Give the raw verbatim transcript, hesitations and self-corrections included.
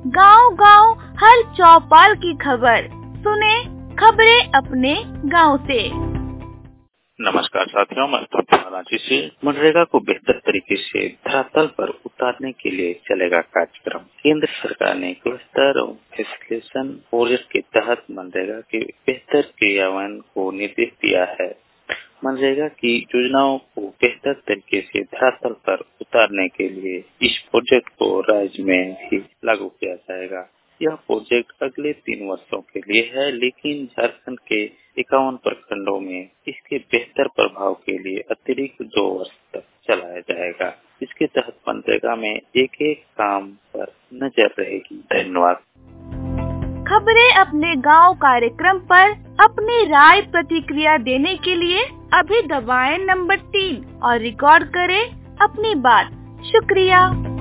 गांव गांव हर चौपाल की खबर सुने, खबरें अपने गांव से। नमस्कार साथियों, मैं रांची से। मनरेगा को बेहतर तरीके से धरातल पर उतारने के लिए चलेगा कार्यक्रम। केंद्र सरकार ने क्लस्टर विश्लेषण प्रोजेक्ट के तहत मनरेगा के बेहतर क्रियान्वयन को निर्देश दिया है। मनरेगा की योजनाओं को बेहतर तरीके से धरातल पर उतारने के लिए इस प्रोजेक्ट को राज्य में भी लागू किया जाएगा। यह प्रोजेक्ट अगले तीन वर्षों के लिए है, लेकिन झारखंड के इक्यावन प्रखंडों में इसके बेहतर प्रभाव के लिए अतिरिक्त दो वर्ष तक चलाया जाएगा। इसके तहत मनरेगा में एक एक काम पर नजर रहेगी। धन्यवाद। खबरें अपने गांव कार्यक्रम पर अपनी राय प्रतिक्रिया देने के लिए अभी दबाएं नंबर तीन और रिकॉर्ड करें अपनी बात। शुक्रिया।